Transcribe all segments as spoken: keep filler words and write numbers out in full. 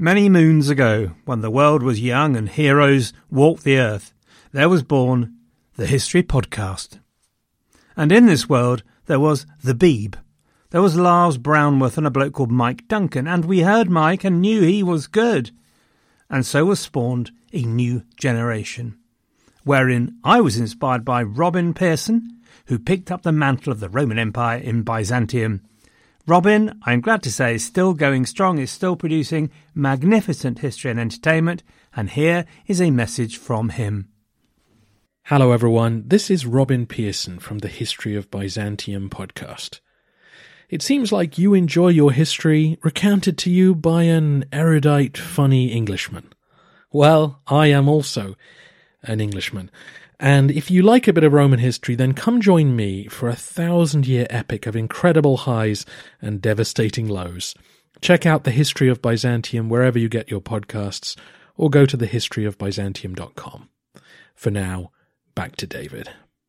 Many moons ago, when the world was young and heroes walked the earth, there was born the History Podcast. And in this world, there was the Beeb. There was Lars Brownworth and a bloke called Mike Duncan, and we heard Mike and knew he was good. And so was spawned a new generation, wherein I was inspired by Robin Pearson, who picked up the mantle of the Roman Empire in Byzantium. Robin, I'm glad to say, is still going strong, is still producing magnificent history and entertainment, and here is a message from him. Hello everyone, this is Robin Pearson from the History of Byzantium podcast. It seems like you enjoy your history recounted to you by an erudite, funny Englishman. Well, I am also an Englishman. And if you like a bit of Roman history, then come join me for a thousand-year epic of incredible highs and devastating lows. Check out The History of Byzantium wherever you get your podcasts, or go to the history of byzantium dot com. For now, back to David.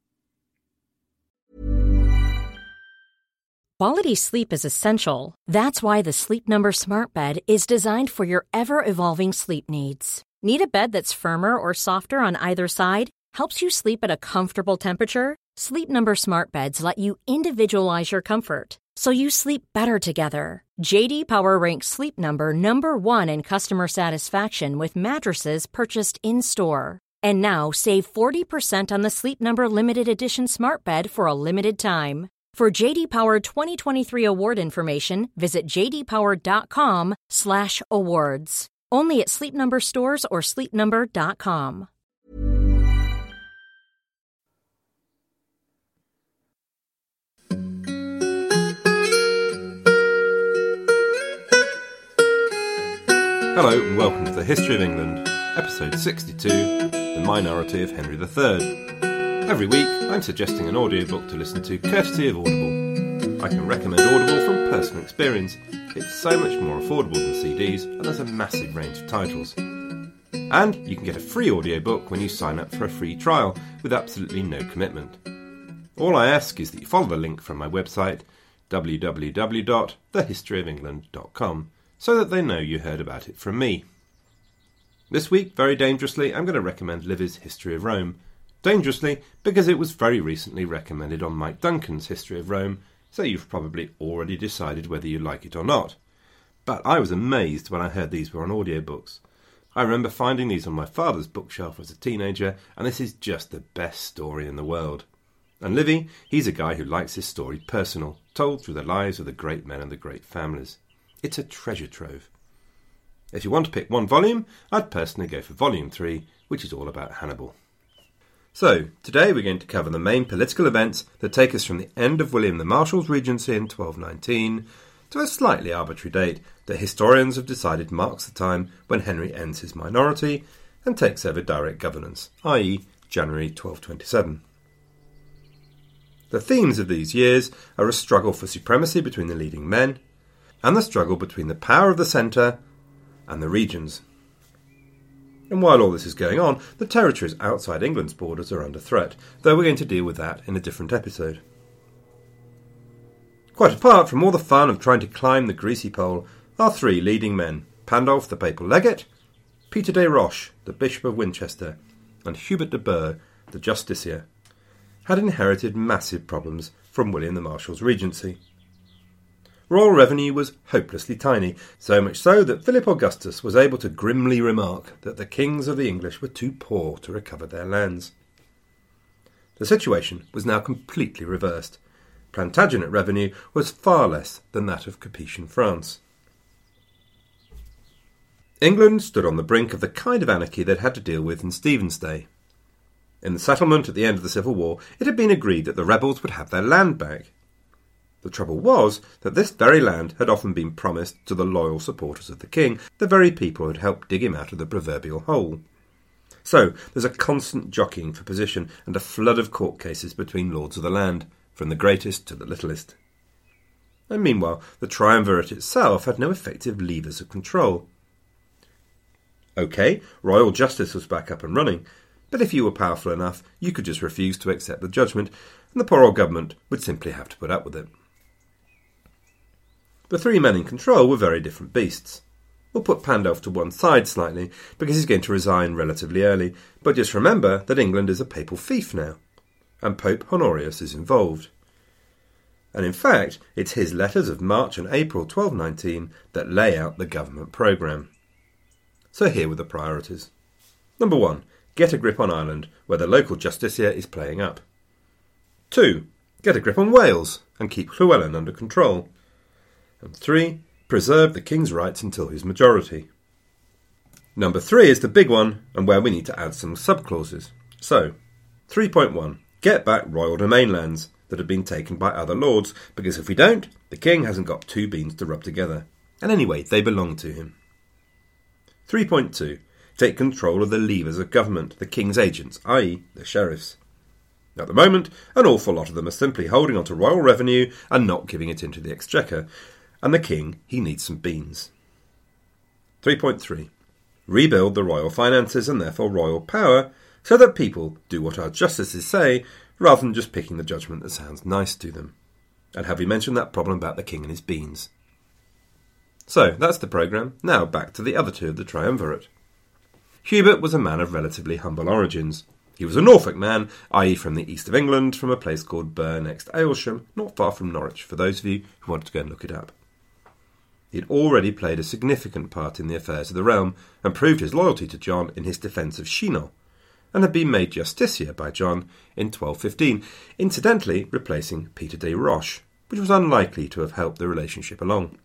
Quality sleep is essential. That's why the Sleep Number Smart Bed is designed for your ever-evolving sleep needs. Need a bed that's firmer or softer on either side? Helps you sleep at a comfortable temperature? Sleep Number Smart Beds let you individualize your comfort, so you sleep better together. J D Power ranks Sleep Number number one in customer satisfaction with mattresses purchased in-store. And now save forty percent on the Sleep Number Limited Edition Smart Bed for a limited time. For J D Power twenty twenty-three award information, visit j d power dot com slash awards. Only at Sleep Number stores or sleep number dot com. Hello and welcome to the History of England, episode sixty-two, The Minority of Henry the Third. Every week I'm suggesting an audiobook to listen to courtesy of Audible. I can recommend Audible from personal experience. It's so much more affordable than C Ds and there's a massive range of titles. And you can get a free audiobook when you sign up for a free trial with absolutely no commitment. All I ask is that you follow the link from my website, w w w dot the history of england dot com, so that they know you heard about it from me. This week, very dangerously, I'm going to recommend Livy's History of Rome. Dangerously, because it was very recently recommended on Mike Duncan's History of Rome, so you've probably already decided whether you like it or not. But I was amazed when I heard these were on audiobooks. I remember finding these on my father's bookshelf as a teenager, and this is just the best story in the world. And Livy, he's a guy who likes his story personal, told through the lives of the great men and the great families. It's a treasure trove. If you want to pick one volume, I'd personally go for volume three, which is all about Hannibal. So, today we're going to cover the main political events that take us from the end of William the Marshal's regency in twelve nineteen to a slightly arbitrary date that historians have decided marks the time when Henry ends his minority and takes over direct governance, that is. January twelve twenty-seven. The themes of these years are a struggle for supremacy between the leading men and the struggle between the power of the centre and the regions. And while all this is going on, the territories outside England's borders are under threat, though we're going to deal with that in a different episode. Quite apart from all the fun of trying to climb the greasy pole, our three leading men, Pandulf the papal legate, Peter de Roche, the Bishop of Winchester, and Hubert de Burgh, the justiciar, had inherited massive problems from William the Marshal's regency. Royal revenue was hopelessly tiny, so much so that Philip Augustus was able to grimly remark that the kings of the English were too poor to recover their lands. The situation was now completely reversed. Plantagenet revenue was far less than that of Capetian France. England stood on the brink of the kind of anarchy they'd had to deal with in Stephen's day. In the settlement at the end of the Civil War, it had been agreed that the rebels would have their land back. The trouble was that this very land had often been promised to the loyal supporters of the king, the very people who had helped dig him out of the proverbial hole. So there's a constant jockeying for position and a flood of court cases between lords of the land, from the greatest to the littlest. And meanwhile, the triumvirate itself had no effective levers of control. OK, royal justice was back up and running, but if you were powerful enough, you could just refuse to accept the judgment, and the poor old government would simply have to put up with it. The three men in control were very different beasts. We'll put Pandulf to one side slightly, because he's going to resign relatively early, but just remember that England is a papal fief now, and Pope Honorius is involved. And in fact, it's his letters of March and April twelve nineteen that lay out the government programme. So here were the priorities. Number one, get a grip on Ireland, where the local justiciar is playing up. Two, get a grip on Wales, and keep Llywelyn under control. And three, preserve the king's rights until his majority. Number three is the big one, and where we need to add some sub-clauses. So, three point one, get back royal domain lands that have been taken by other lords, because if we don't, the king hasn't got two beans to rub together. And anyway, they belong to him. three point two, take control of the levers of government, the king's agents, that is the sheriffs. At the moment, an awful lot of them are simply holding on to royal revenue and not giving it into the exchequer, and the king, he needs some beans. three point three, rebuild the royal finances and therefore royal power, so that people do what our justices say, rather than just picking the judgment that sounds nice to them. And have we mentioned that problem about the king and his beans? So, that's the programme. Now back to the other two of the triumvirate. Hubert was a man of relatively humble origins. He was a Norfolk man, that is from the east of England, from a place called Burr next Aylsham, not far from Norwich, for those of you who wanted to go and look it up. He had already played a significant part in the affairs of the realm, and proved his loyalty to John in his defence of Chinon, and had been made justiciar by John in twelve fifteen, incidentally replacing Peter de Roche, which was unlikely to have helped the relationship along.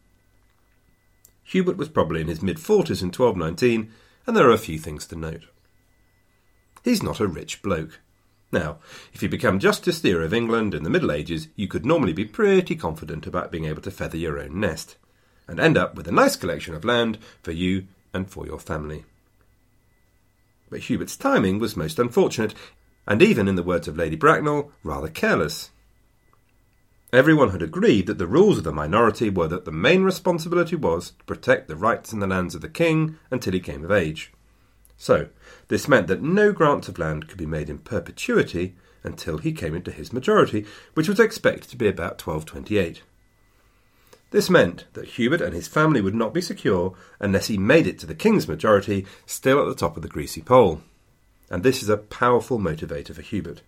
Hubert was probably in his mid-forties in twelve nineteen, and there are a few things to note. He's not a rich bloke. Now, if you become Justiciar of England in the Middle Ages, you could normally be pretty confident about being able to feather your own nest, and end up with a nice collection of land for you and for your family. But Hubert's timing was most unfortunate, and even, in the words of Lady Bracknell, rather careless. Everyone had agreed that the rules of the minority were that the main responsibility was to protect the rights and the lands of the king until he came of age. So, this meant that no grants of land could be made in perpetuity until he came into his majority, which was expected to be about twelve twenty-eight. This meant that Hubert and his family would not be secure unless he made it to the king's majority, still at the top of the greasy pole. And this is a powerful motivator for Hubert.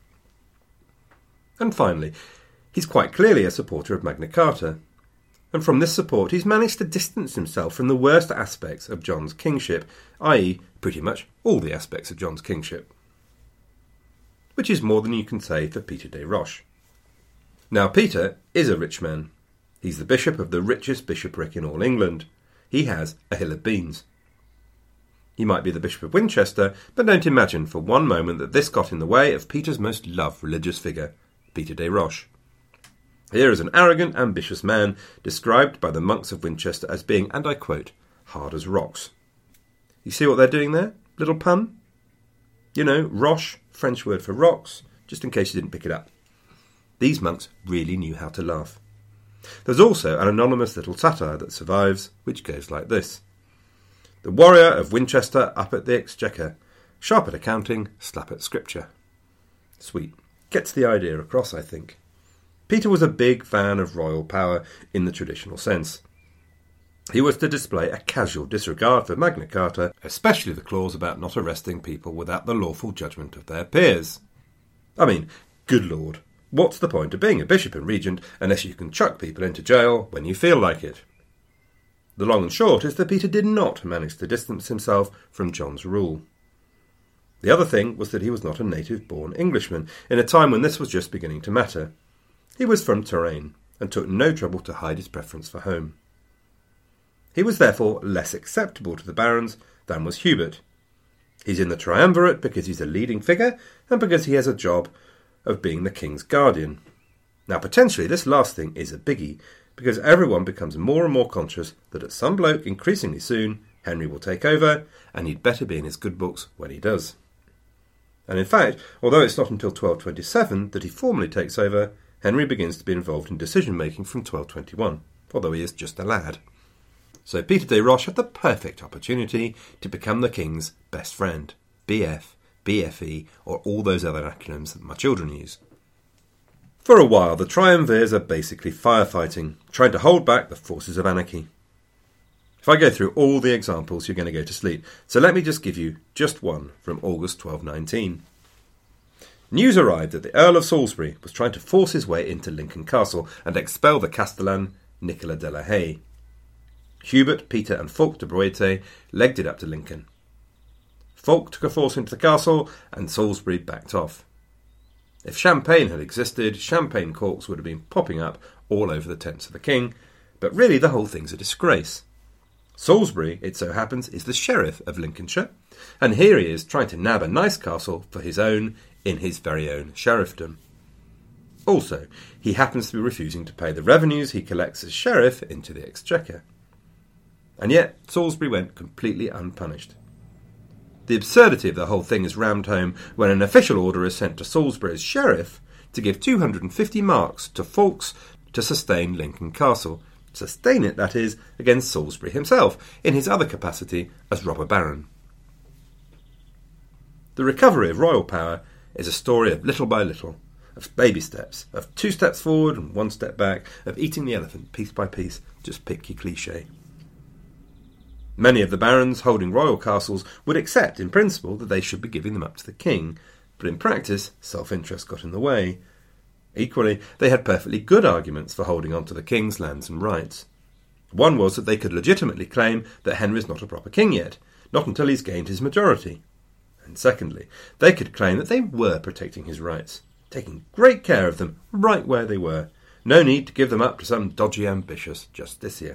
And finally, he's quite clearly a supporter of Magna Carta. And from this support he's managed to distance himself from the worst aspects of John's kingship, that is pretty much all the aspects of John's kingship. Which is more than you can say for Peter de Roche. Now Peter is a rich man. He's the bishop of the richest bishopric in all England. He has a hill of beans. He might be the Bishop of Winchester, but don't imagine for one moment that this got in the way of Peter's most loved religious figure, Peter de Roche. Here is an arrogant, ambitious man, described by the monks of Winchester as being, and I quote, hard as rocks. You see what they're doing there? Little pun? You know, Roche, French word for rocks, just in case you didn't pick it up. These monks really knew how to laugh. There's also an anonymous little satire that survives, which goes like this. The warrior of Winchester up at the exchequer, sharp at accounting, slap at scripture. Sweet. Gets the idea across, I think. Peter was a big fan of royal power in the traditional sense. He was to display a casual disregard for Magna Carta, especially the clause about not arresting people without the lawful judgment of their peers. I mean, good lord, what's the point of being a bishop and regent unless you can chuck people into jail when you feel like it? The long and short is that Peter did not manage to distance himself from John's rule. The other thing was that he was not a native-born Englishman, in a time when this was just beginning to matter. He was from Touraine, and took no trouble to hide his preference for home. He was therefore less acceptable to the barons than was Hubert. He's in the triumvirate because he's a leading figure, and because he has a job of being the king's guardian. Now potentially this last thing is a biggie, because everyone becomes more and more conscious that at some bloke increasingly soon Henry will take over, and he'd better be in his good books when he does. And in fact, although it's not until twelve twenty-seven that he formally takes over, Henry begins to be involved in decision-making from twelve twenty-one, although he is just a lad. So Peter de Roche had the perfect opportunity to become the king's best friend, B F, B F E, or all those other acronyms that my children use. For a while, the triumvirs are basically firefighting, trying to hold back the forces of anarchy. If I go through all the examples, you're going to go to sleep. So let me just give you just one from August twelve nineteen. News arrived that the Earl of Salisbury was trying to force his way into Lincoln Castle and expel the Castellan Nicola de la Haye. Hubert, Peter and Fulk de Broete legged it up to Lincoln. Fulk took a force into the castle and Salisbury backed off. If champagne had existed, champagne corks would have been popping up all over the tents of the king, but really the whole thing's a disgrace. Salisbury, it so happens, is the sheriff of Lincolnshire, and here he is trying to nab a nice castle for his own in his very own sheriffdom. Also, he happens to be refusing to pay the revenues he collects as sheriff into the exchequer. And yet Salisbury went completely unpunished. The absurdity of the whole thing is rammed home when an official order is sent to Salisbury as sheriff to give two hundred fifty marks to Fulks to sustain Lincoln Castle, sustain it, that is, against Salisbury himself, in his other capacity as robber baron. The recovery of royal power is a story of little by little, of baby steps, of two steps forward and one step back, of eating the elephant piece by piece, just pick your cliché. Many of the barons holding royal castles would accept in principle that they should be giving them up to the king, but in practice self-interest got in the way. Equally, they had perfectly good arguments for holding on to the king's lands and rights. One was that they could legitimately claim that Henry's not a proper king yet, not until he's gained his majority. And secondly, they could claim that they were protecting his rights, taking great care of them right where they were. No need to give them up to some dodgy ambitious justiciar.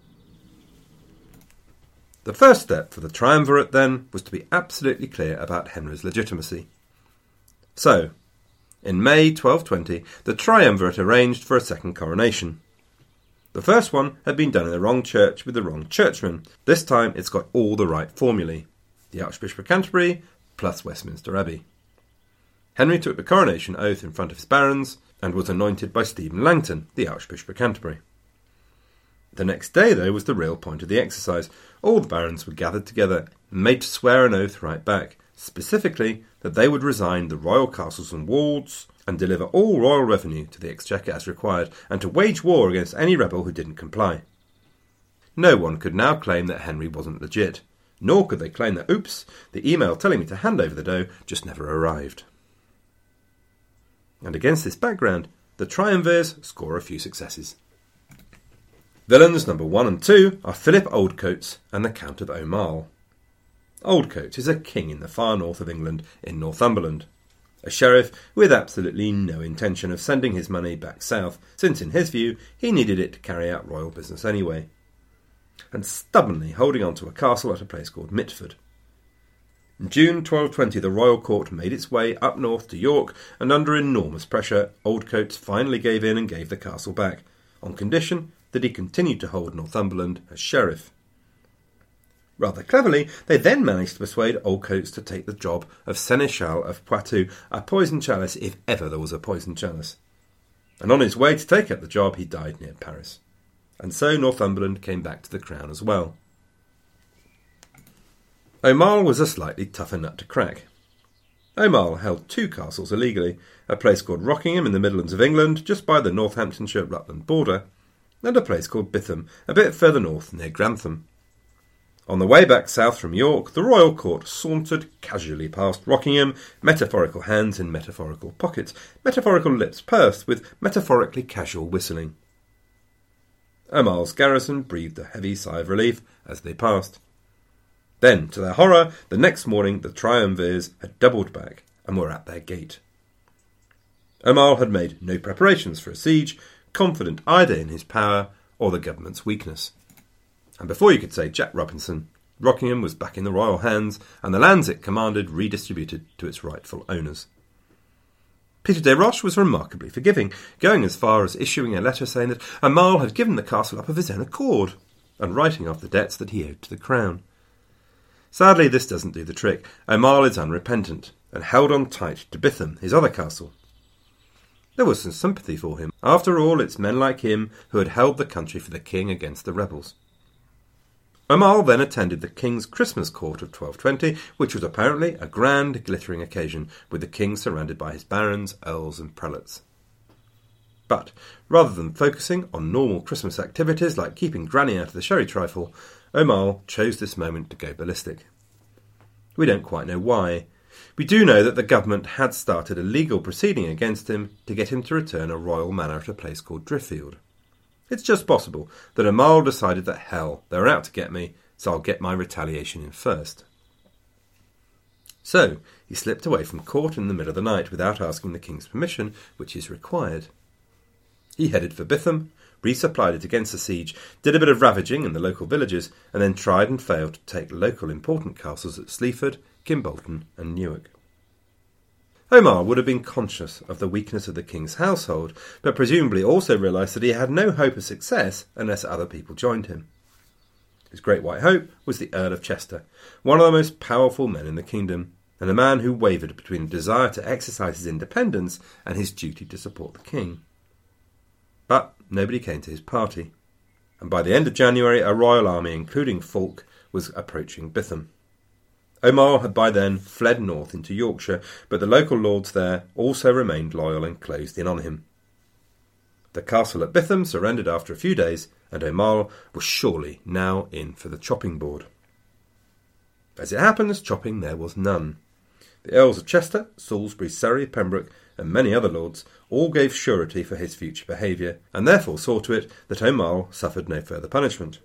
The first step for the triumvirate, then, was to be absolutely clear about Henry's legitimacy. So, in May twelve twenty, the triumvirate arranged for a second coronation. The first one had been done in the wrong church with the wrong churchman. This time it's got all the right formulae. The Archbishop of Canterbury plus Westminster Abbey. Henry took the coronation oath in front of his barons and was anointed by Stephen Langton, the Archbishop of Canterbury. The next day, though, was the real point of the exercise. All the barons were gathered together and made to swear an oath right back, specifically that they would resign the royal castles and wards and deliver all royal revenue to the exchequer as required, and to wage war against any rebel who didn't comply. No one could now claim that Henry wasn't legit, nor could they claim that, oops, the email telling me to hand over the dough just never arrived. And against this background, the triumvirs score a few successes. Villains number one and two are Philip Oldcoats and the Count of Aumale. Oldcoats is a king in the far north of England in Northumberland, a sheriff with absolutely no intention of sending his money back south, since in his view he needed it to carry out royal business anyway, and stubbornly holding on to a castle at a place called Mitford. In June twelve twenty, the royal court made its way up north to York, and under enormous pressure, Oldcoats finally gave in and gave the castle back, on condition that he continued to hold Northumberland as sheriff. Rather cleverly, they then managed to persuade Oldcoats to take the job of Seneschal of Poitou, a poison chalice if ever there was a poison chalice. And on his way to take up the job, he died near Paris. And so Northumberland came back to the crown as well. Aumale was a slightly tougher nut to crack. Aumale held two castles illegally, a place called Rockingham in the Midlands of England, just by the Northamptonshire-Rutland border, and a place called Bitham, a bit further north near Grantham. On the way back south from York, the royal court sauntered casually past Rockingham, metaphorical hands in metaphorical pockets, metaphorical lips pursed with metaphorically casual whistling. Aumale's garrison breathed a heavy sigh of relief as they passed. Then, to their horror, the next morning the triumvirs had doubled back and were at their gate. Aumale had made no preparations for a siege, confident either in his power or the government's weakness. And before you could say Jack Robinson, Rockingham was back in the royal hands, and the lands it commanded redistributed to its rightful owners. Peter de Roche was remarkably forgiving, going as far as issuing a letter saying that Aumale had given the castle up of his own accord, and writing off the debts that he owed to the crown. Sadly, this doesn't do the trick. Aumale is unrepentant, and held on tight to Bitham, his other castle. There was some sympathy for him. After all, it's men like him who had held the country for the king against the rebels. Aumale then attended the king's Christmas court of twelve twenty, which was apparently a grand, glittering occasion, with the king surrounded by his barons, earls and prelates. But, rather than focusing on normal Christmas activities like keeping Granny out of the sherry trifle, Aumale chose this moment to go ballistic. We don't quite know why. We do know that the government had started a legal proceeding against him to get him to return a royal manor at a place called Driffield. It's just possible that Aumale decided that hell, they're out to get me, so I'll get my retaliation in first. So, he slipped away from court in the middle of the night without asking the king's permission, which is required. He headed for Bitham, resupplied it against the siege, did a bit of ravaging in the local villages, and then tried and failed to take local important castles at Sleaford, Kimbolton and Newark. Aumale would have been conscious of the weakness of the king's household, but presumably also realised that he had no hope of success unless other people joined him. His great white hope was the Earl of Chester, one of the most powerful men in the kingdom, and a man who wavered between a desire to exercise his independence and his duty to support the king. But nobody came to his party, and by the end of January a royal army, including Fulk, was approaching Bitham. Aumale had by then fled north into Yorkshire, but the local lords there also remained loyal and closed in on him. The castle at Bitham surrendered after a few days, and Aumale was surely now in for the chopping board. As it happens, chopping there was none. The Earls of Chester, Salisbury, Surrey, Pembroke, and many other lords all gave surety for his future behaviour, and therefore saw to it that Aumale suffered no further punishment.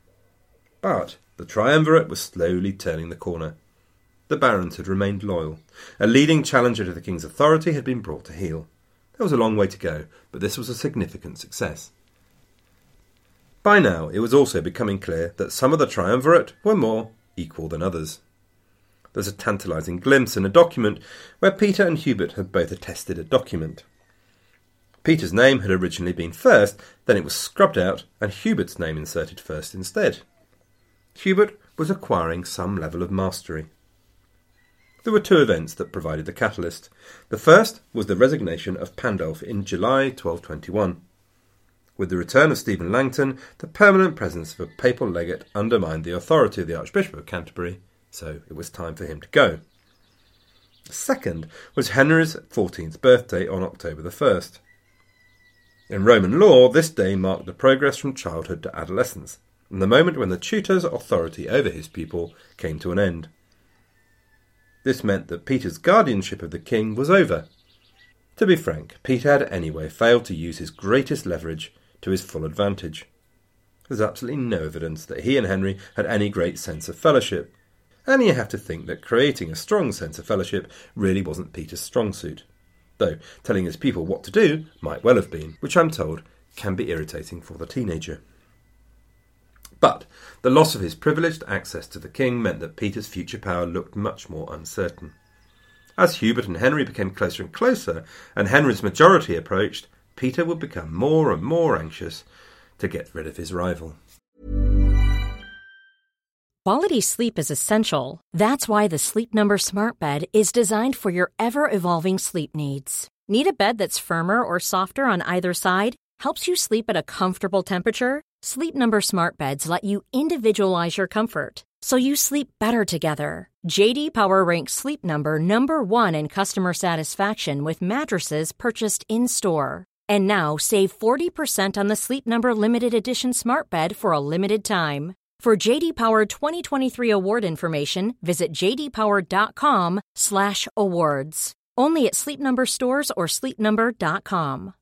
But the triumvirate was slowly turning the corner. The barons had remained loyal. A leading challenger to the king's authority had been brought to heel. There was a long way to go, but this was a significant success. By now it was also becoming clear that some of the triumvirate were more equal than others. There's a tantalising glimpse in a document where Peter and Hubert have both attested a document. Peter's name had originally been first, then it was scrubbed out, and Hubert's name inserted first instead. Hubert was acquiring some level of mastery. There were two events that provided the catalyst. The first was the resignation of Pandulf in July twelve twenty-one. With the return of Stephen Langton, the permanent presence of a papal legate undermined the authority of the Archbishop of Canterbury, so it was time for him to go. The second was Henry's fourteenth birthday on October the first. In Roman law, this day marked the progress from childhood to adolescence, and the moment when the tutor's authority over his pupil came to an end. This meant that Peter's guardianship of the king was over. To be frank, Peter had anyway failed to use his greatest leverage to his full advantage. There's absolutely no evidence that he and Henry had any great sense of fellowship, and you have to think that creating a strong sense of fellowship really wasn't Peter's strong suit, though telling his people what to do might well have been, which I'm told can be irritating for the teenager. But the loss of his privileged access to the king meant that Peter's future power looked much more uncertain. As Hubert and Henry became closer and closer, and Henry's majority approached, Peter would become more and more anxious to get rid of his rival. Quality sleep is essential. That's why the Sleep Number Smart Bed is designed for your ever-evolving sleep needs. Need a bed that's firmer or softer on either side? Helps you sleep at a comfortable temperature? Sleep Number Smart Beds let you individualize your comfort, so you sleep better together. J D Power ranks Sleep Number number one in customer satisfaction with mattresses purchased in-store. And now save forty percent on the Sleep Number Limited Edition Smart Bed for a limited time. For J D Power twenty twenty-three award information, visit jdpower.com slash awards. Only at Sleep Number stores or sleep number dot com.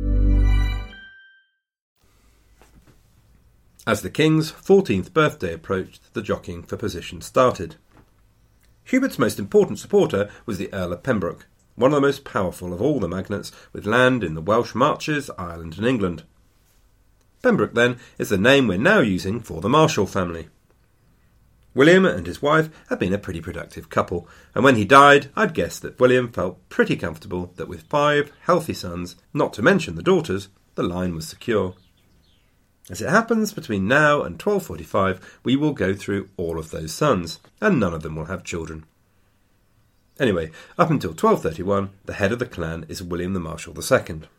As the king's fourteenth birthday approached, the jockeying for position started. Hubert's most important supporter was the Earl of Pembroke, one of the most powerful of all the magnates, with land in the Welsh Marches, Ireland and England. Pembroke, then, is the name we're now using for the Marshall family. William and his wife had been a pretty productive couple, and when he died, I'd guess that William felt pretty comfortable that with five healthy sons, not to mention the daughters, the line was secure. As it happens, between now and twelve forty-five, we will go through all of those sons, and none of them will have children. Anyway, up until twelve thirty-one, the head of the clan is William the Marshal the Second.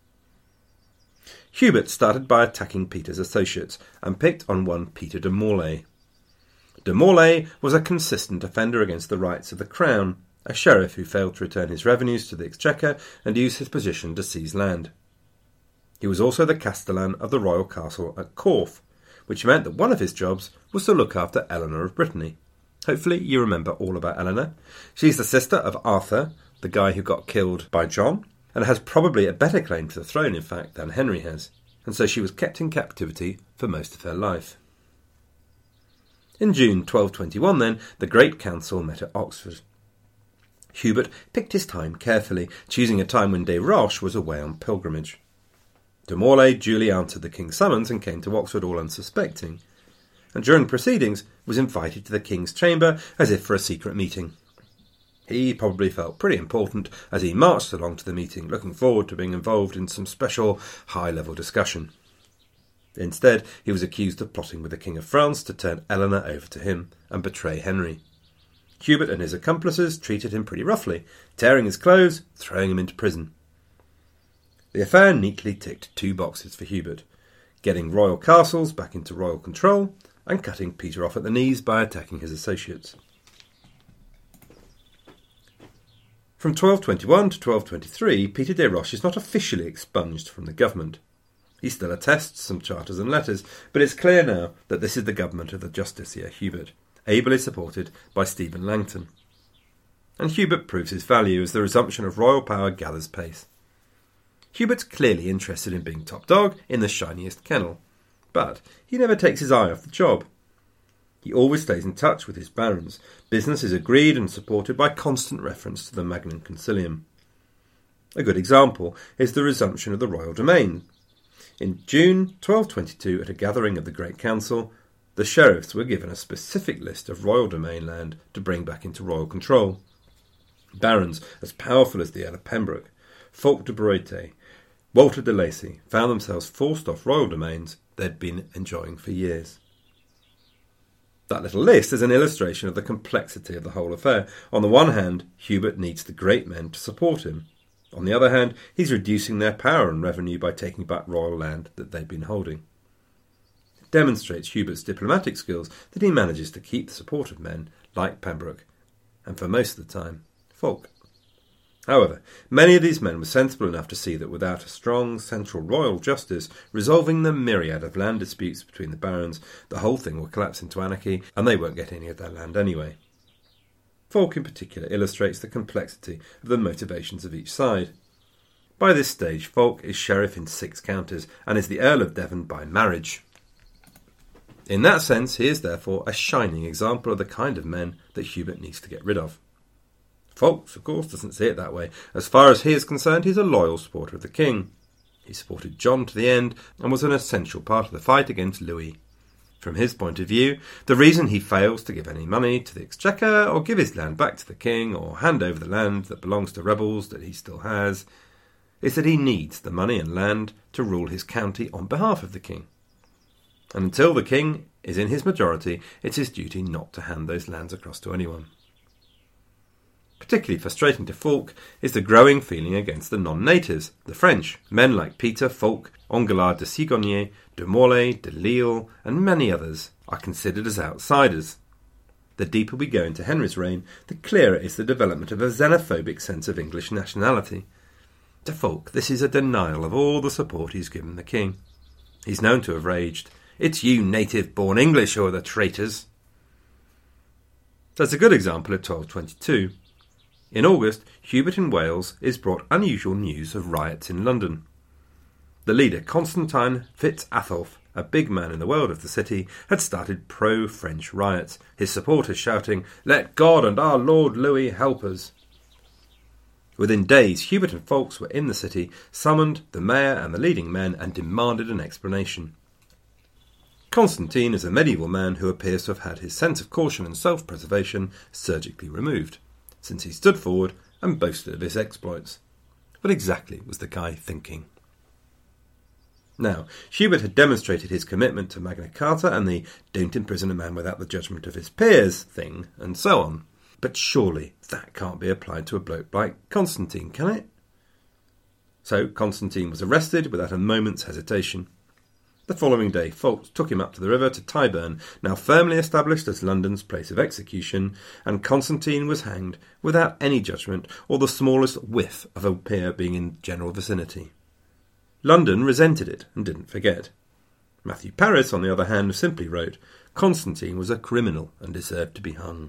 Hubert started by attacking Peter's associates, and picked on one Peter de Morlaix. De Morlaix was a consistent offender against the rights of the crown, a sheriff who failed to return his revenues to the exchequer and use his position to seize land. He was also the castellan of the royal castle at Corfe, which meant that one of his jobs was to look after Eleanor of Brittany. Hopefully you remember all about Eleanor. She's the sister of Arthur, the guy who got killed by John, and has probably a better claim to the throne, in fact, than Henry has, and so she was kept in captivity for most of her life. In June twelve twenty-one, then, the Great Council met at Oxford. Hubert picked his time carefully, choosing a time when de Roche was away on pilgrimage. De Morlae duly answered the king's summons and came to Oxford all unsuspecting, and during proceedings was invited to the king's chamber as if for a secret meeting. He probably felt pretty important as he marched along to the meeting, looking forward to being involved in some special high-level discussion. Instead, he was accused of plotting with the King of France to turn Eleanor over to him and betray Henry. Hubert and his accomplices treated him pretty roughly, tearing his clothes, throwing him into prison. The affair neatly ticked two boxes for Hubert: getting royal castles back into royal control and cutting Peter off at the knees by attacking his associates. From twelve twenty-one to twelve twenty-three, Peter de Roche is not officially expunged from the government. He still attests some charters and letters, but it's clear now that this is the government of the justiciar Hubert, ably supported by Stephen Langton. And Hubert proves his value as the resumption of royal power gathers pace. Hubert's clearly interested in being top dog in the shiniest kennel, but he never takes his eye off the job. He always stays in touch with his barons. Business is agreed and supported by constant reference to the Magnum Concilium. A good example is the resumption of the royal domain. In June twelve twenty-two, at a gathering of the Great Council, the sheriffs were given a specific list of royal domain land to bring back into royal control. Barons as powerful as the Earl of Pembroke, Fulk de Broite, Walter de Lacy found themselves forced off royal domains they'd been enjoying for years. That little list is an illustration of the complexity of the whole affair. On the one hand, Hubert needs the great men to support him. On the other hand, he's reducing their power and revenue by taking back royal land that they've been holding. It demonstrates Hubert's diplomatic skills that he manages to keep the support of men like Pembroke, and for most of the time, Fulk. However, many of these men were sensible enough to see that without a strong central royal justice resolving the myriad of land disputes between the barons, the whole thing will collapse into anarchy, and they won't get any of their land anyway. Fulk in particular illustrates the complexity of the motivations of each side. By this stage, Fulk is sheriff in six counties and is the Earl of Devon by marriage. In that sense, he is therefore a shining example of the kind of men that Hubert needs to get rid of. Fulk, of course, doesn't see it that way. As far as he is concerned, he's a loyal supporter of the king. He supported John to the end and was an essential part of the fight against Louis. From his point of view, the reason he fails to give any money to the exchequer or give his land back to the king or hand over the land that belongs to rebels that he still has is that he needs the money and land to rule his county on behalf of the king. And until the king is in his majority, it's his duty not to hand those lands across to anyone. Particularly frustrating to Fulk is the growing feeling against the non-natives, the French. Men like Peter, Fulk, Anglade de Sigonier, de Morlae, de Lisle, and many others are considered as outsiders. The deeper we go into Henry's reign, the clearer is the development of a xenophobic sense of English nationality. To Fulk, this is a denial of all the support he's given the king. He's known to have raged, "It's you native-born English who are the traitors." That's a good example at twelve twenty-two. In August, Hubert in Wales is brought unusual news of riots in London. The leader, Constantine Fitz-Atholf, a big man in the world of the city, had started pro-French riots, his supporters shouting, "Let God and our Lord Louis help us." Within days, Hubert and Fulk were in the city, summoned the mayor and the leading men, and demanded an explanation. Constantine is a medieval man who appears to have had his sense of caution and self-preservation surgically removed, since he stood forward and boasted of his exploits. What exactly was the guy thinking? Now, Hubert had demonstrated his commitment to Magna Carta and the "don't imprison a man without the judgment of his peers" thing, and so on. But surely that can't be applied to a bloke like Constantine, can it? So Constantine was arrested without a moment's hesitation. The following day, Fulk took him up to the river to Tyburn, now firmly established as London's place of execution, and Constantine was hanged without any judgment or the smallest whiff of a peer being in general vicinity. London resented it and didn't forget. Matthew Paris, on the other hand, simply wrote, Constantine was a criminal and deserved to be hung.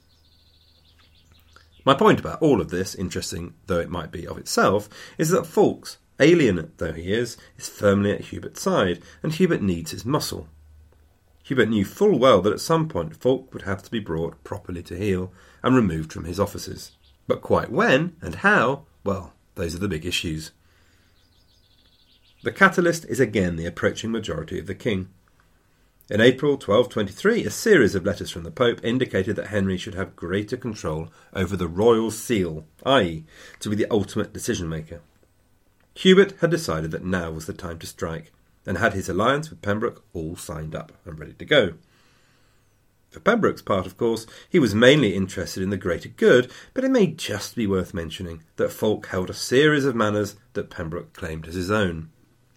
My point about all of this, interesting though it might be of itself, is that Fulks, alien though he is, is firmly at Hubert's side, and Hubert needs his muscle. Hubert knew full well that at some point Fulk would have to be brought properly to heel and removed from his offices. But quite when and how, well, those are the big issues. The catalyst is again the approaching majority of the king. In April twelve twenty-three, a series of letters from the Pope indicated that Henry should have greater control over the royal seal, that is, to be the ultimate decision-maker. Hubert had decided that now was the time to strike, and had his alliance with Pembroke all signed up and ready to go. For Pembroke's part, of course, he was mainly interested in the greater good, but it may just be worth mentioning that Fulk held a series of manors that Pembroke claimed as his own.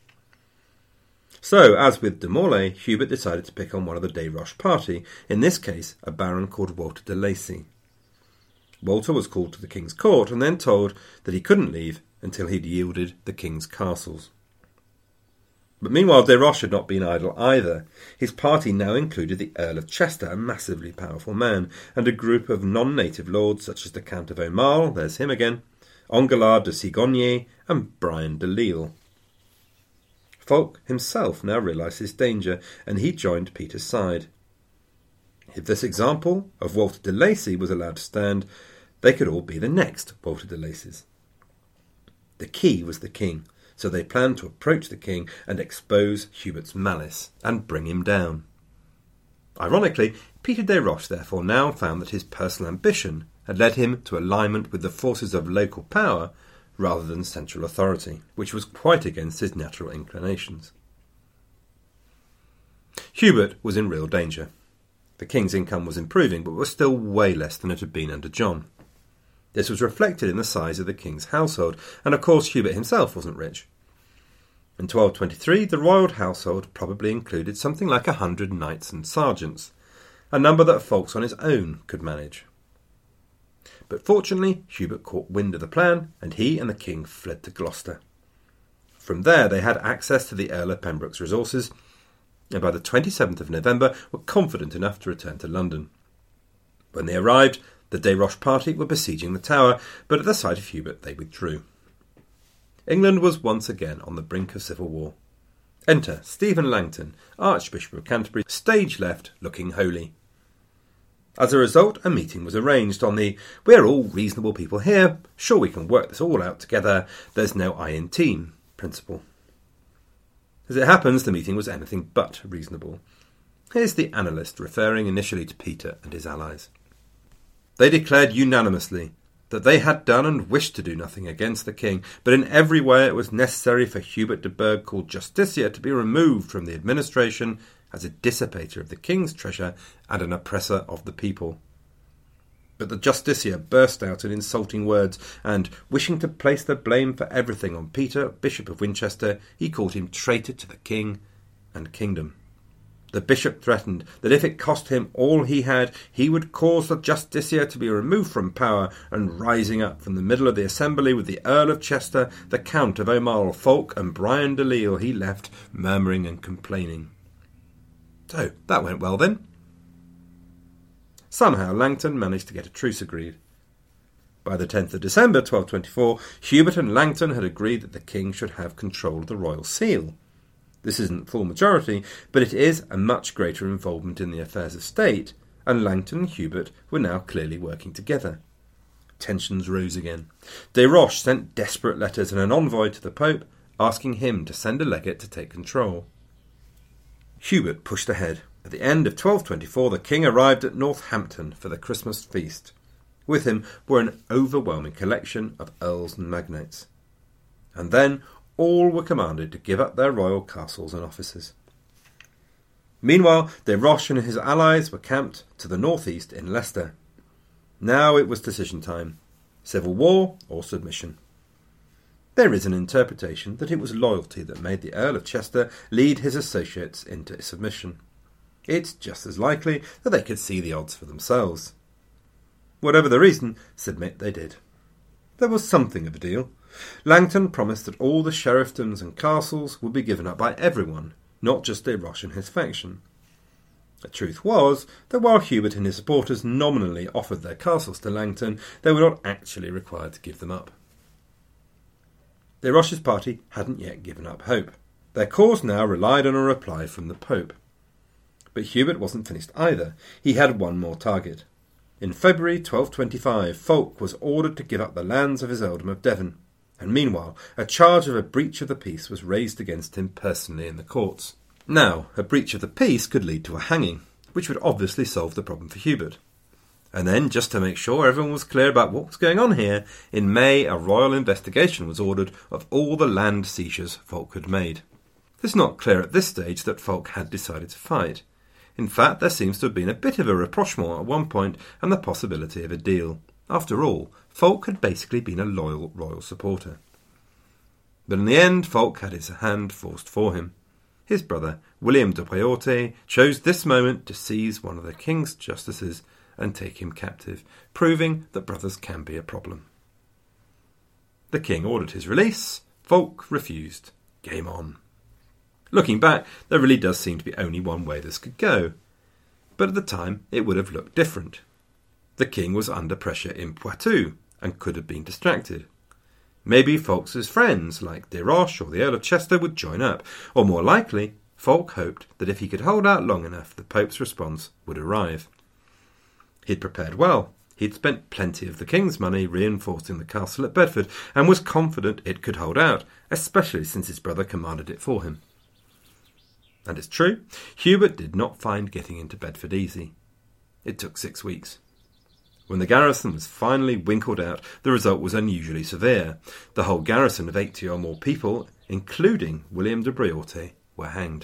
So, as with de Morlaix, Hubert decided to pick on one of the Desroches party, in this case a baron called Walter de Lacy. Walter was called to the king's court and then told that he couldn't leave until he'd yielded the king's castles. But meanwhile Desroches had not been idle either. His party now included the Earl of Chester, a massively powerful man, and a group of non-native lords such as the Count of Aumale, there's him again, Engelard de Sigognier and Brian de Lisle. Fulk himself now realised his danger, and he joined Peter's side. If this example of Walter de Lacy was allowed to stand, they could all be the next Walter de Lacys. The key was the king, so they planned to approach the king and expose Hubert's malice and bring him down. Ironically, Peter Desroches therefore now found that his personal ambition had led him to alignment with the forces of local power rather than central authority, which was quite against his natural inclinations. Hubert was in real danger. The king's income was improving, but was still way less than it had been under John. This was reflected in the size of the king's household, and of course Hubert himself wasn't rich. In twelve twenty-three, the royal household probably included something like a hundred knights and sergeants, a number that Fulks on his own could manage. But fortunately, Hubert caught wind of the plan, and he and the king fled to Gloucester. From there they had access to the Earl of Pembroke's resources, and by the twenty-seventh of November were confident enough to return to London. When they arrived, the Desroches party were besieging the tower, but at the sight of Hubert they withdrew. England was once again on the brink of civil war. Enter Stephen Langton, Archbishop of Canterbury, stage left, looking holy. As a result, a meeting was arranged on the "we're all reasonable people here, sure we can work this all out together, there's no I in team" principle. As it happens, the meeting was anything but reasonable. Here's the analyst referring initially to Peter and his allies. They declared unanimously that they had done and wished to do nothing against the king, but in every way it was necessary for Hubert de Burgh, called Justiciar, to be removed from the administration as a dissipator of the king's treasure and an oppressor of the people. But the Justiciar burst out in insulting words, and, wishing to place the blame for everything on Peter, Bishop of Winchester, he called him traitor to the king and kingdom. The bishop threatened that if it cost him all he had, he would cause the Justiciar to be removed from power, and rising up from the middle of the assembly with the Earl of Chester, the Count of Aumale, Fulk and Brian de Lisle, he left murmuring and complaining. So, that went well then. Somehow Langton managed to get a truce agreed. By the tenth of December twelve twenty-four, Hubert and Langton had agreed that the king should have control of the royal seal. This isn't full majority, but it is a much greater involvement in the affairs of state, and Langton and Hubert were now clearly working together. Tensions rose again. Desroches sent desperate letters and an envoy to the Pope, asking him to send a legate to take control. Hubert pushed ahead. At the end of twelve twenty-four, the king arrived at Northampton for the Christmas feast. With him were an overwhelming collection of earls and magnates. And then all were commanded to give up their royal castles and offices. Meanwhile, Desroches and his allies were camped to the northeast in Leicester. Now it was decision time. Civil war or submission. There is an interpretation that it was loyalty that made the Earl of Chester lead his associates into submission. It's just as likely that they could see the odds for themselves. Whatever the reason, submit they did. There was something of a deal. Langton promised that all the sheriffdoms and castles would be given up by everyone, not just Desroches and his faction. The truth was that while Hubert and his supporters nominally offered their castles to Langton, they were not actually required to give them up. Desroches' party hadn't yet given up hope. Their cause now relied on a reply from the Pope. But Hubert wasn't finished either. He had one more target. In February twelve twenty-five, Fulk was ordered to give up the lands of his earldom of Devon, and meanwhile a charge of a breach of the peace was raised against him personally in the courts. Now, a breach of the peace could lead to a hanging, which would obviously solve the problem for Hubert. And then, just to make sure everyone was clear about what was going on here, in May a royal investigation was ordered of all the land seizures Fulk had made. It's not clear at this stage that Fulk had decided to fight. In fact, there seems to have been a bit of a rapprochement at one point and the possibility of a deal. After all, Fulk had basically been a loyal royal supporter. But in the end, Fulk had his hand forced for him. His brother, William de Bréauté, chose this moment to seize one of the king's justices and take him captive, proving that brothers can be a problem. The king ordered his release. Fulk refused. Game on. Looking back, there really does seem to be only one way this could go. But at the time, it would have looked different. The king was under pressure in Poitou and could have been distracted. Maybe Fulk's friends, like Desroches or the Earl of Chester, would join up, or more likely, Fulk hoped that if he could hold out long enough, the Pope's response would arrive. He'd prepared well. He'd spent plenty of the king's money reinforcing the castle at Bedford, and was confident it could hold out, especially since his brother commanded it for him. And it's true, Hubert did not find getting into Bedford easy. It took six weeks. When the garrison was finally winkled out, the result was unusually severe. The whole garrison of eighty or more people, including William de Bréauté, were hanged.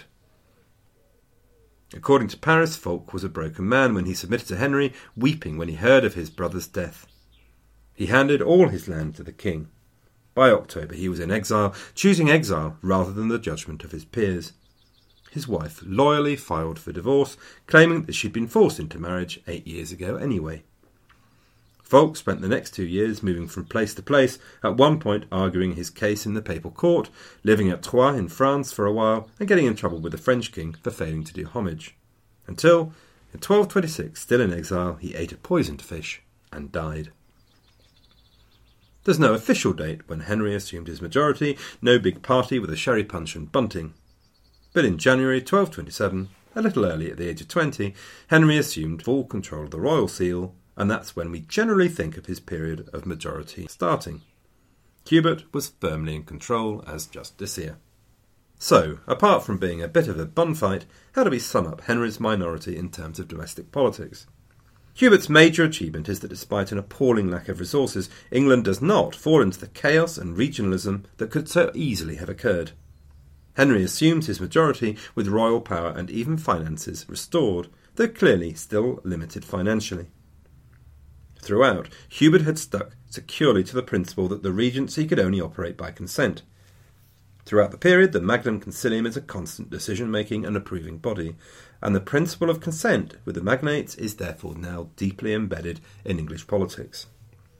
According to Paris, Fulk was a broken man when he submitted to Henry, weeping when he heard of his brother's death. He handed all his land to the king. By October he was in exile, choosing exile rather than the judgment of his peers. His wife loyally filed for divorce, claiming that she'd been forced into marriage eight years ago anyway. Fulk spent the next two years moving from place to place, at one point arguing his case in the papal court, living at Troyes in France for a while, and getting in trouble with the French king for failing to do homage. Until, in twelve twenty-six, still in exile, he ate a poisoned fish and died. There's no official date when Henry assumed his majority, no big party with a sherry punch and bunting. But in January twelve twenty-seven, a little early at the age of twenty, Henry assumed full control of the royal seal, and that's when we generally think of his period of majority starting. Hubert was firmly in control as justiciar. So, apart from being a bit of a bun fight, how do we sum up Henry's minority in terms of domestic politics? Hubert's major achievement is that despite an appalling lack of resources, England does not fall into the chaos and regionalism that could so easily have occurred. Henry assumes his majority with royal power and even finances restored, though clearly still limited financially. Throughout, Hubert had stuck securely to the principle that the regency could only operate by consent. Throughout the period, the Magnum Concilium is a constant decision-making and approving body, and the principle of consent with the magnates is therefore now deeply embedded in English politics.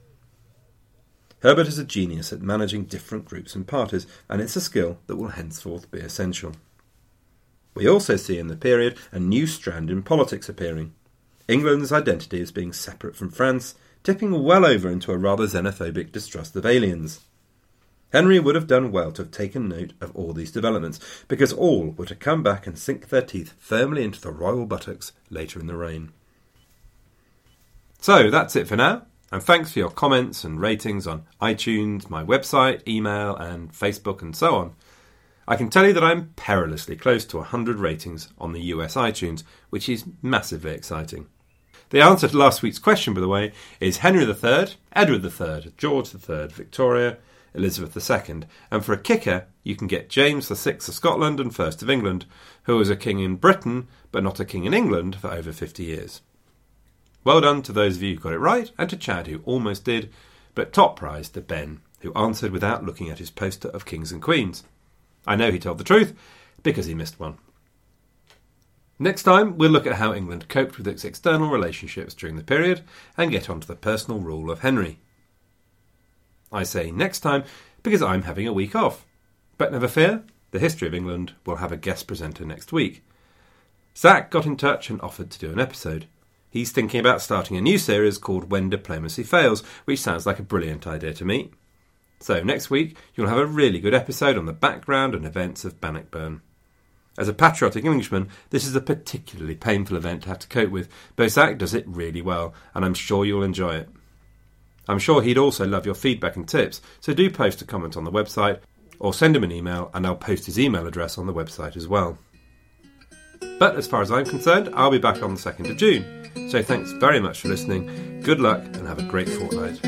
Herbert is a genius at managing different groups and parties, and it's a skill that will henceforth be essential. We also see in the period a new strand in politics appearing. England's identity as being separate from France, tipping well over into a rather xenophobic distrust of aliens. Henry would have done well to have taken note of all these developments, because all were to come back and sink their teeth firmly into the royal buttocks later in the reign. So that's it for now. And thanks for your comments and ratings on iTunes, my website, email and Facebook and so on. I can tell you that I'm perilously close to one hundred ratings on the U S iTunes, which is massively exciting. The answer to last week's question, by the way, is Henry the Third, Edward the Third, George the Third, Victoria, Elizabeth the Second, and for a kicker, you can get James the Sixth of Scotland and First of England, who was a king in Britain, but not a king in England for over fifty years. Well done to those of you who got it right, and to Chad who almost did, but top prize to Ben, who answered without looking at his poster of kings and queens. I know he told the truth, because he missed one. Next time, we'll look at how England coped with its external relationships during the period, and get on to the personal rule of Henry. I say next time, because I'm having a week off. But never fear, The History of England will have a guest presenter next week. Zach got in touch and offered to do an episode. He's thinking about starting a new series called When Diplomacy Fails, which sounds like a brilliant idea to me. So next week you'll have a really good episode on the background and events of Bannockburn. As a patriotic Englishman, this is a particularly painful event to have to cope with, but Zach does it really well, and I'm sure you'll enjoy it. I'm sure he'd also love your feedback and tips, so do post a comment on the website, or send him an email and I'll post his email address on the website as well. But as far as I'm concerned, I'll be back on the second of June. So thanks very much for listening, good luck and have a great fortnight.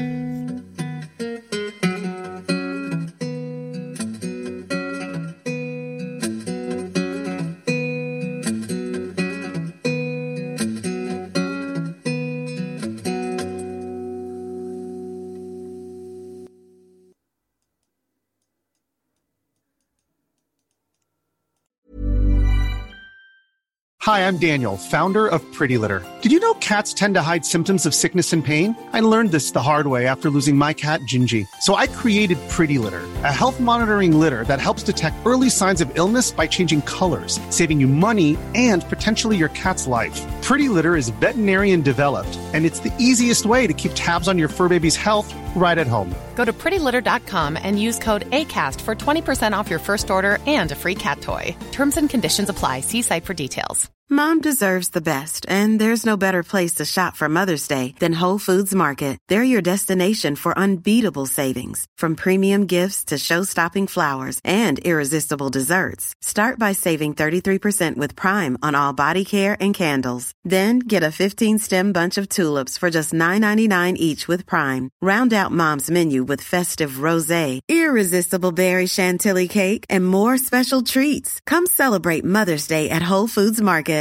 Hi, I'm Daniel, founder of Pretty Litter. Did you know cats tend to hide symptoms of sickness and pain? I learned this the hard way after losing my cat, Gingy. So I created Pretty Litter, a health monitoring litter that helps detect early signs of illness by changing colors, saving you money and potentially your cat's life. Pretty Litter is veterinarian developed, and it's the easiest way to keep tabs on your fur baby's health right at home. Go to pretty litter dot com and use code ACAST for twenty percent off your first order and a free cat toy. Terms and conditions apply. See site for details. Mom deserves the best, and there's no better place to shop for Mother's Day than Whole Foods Market. They're your destination for unbeatable savings, from premium gifts to show-stopping flowers and irresistible desserts. Start by saving thirty-three percent with Prime on all body care and candles. Then get a fifteen-stem bunch of tulips for just nine ninety-nine each with Prime. Round out Mom's menu with festive rosé, irresistible berry chantilly cake, and more special treats. Come celebrate Mother's Day at Whole Foods Market.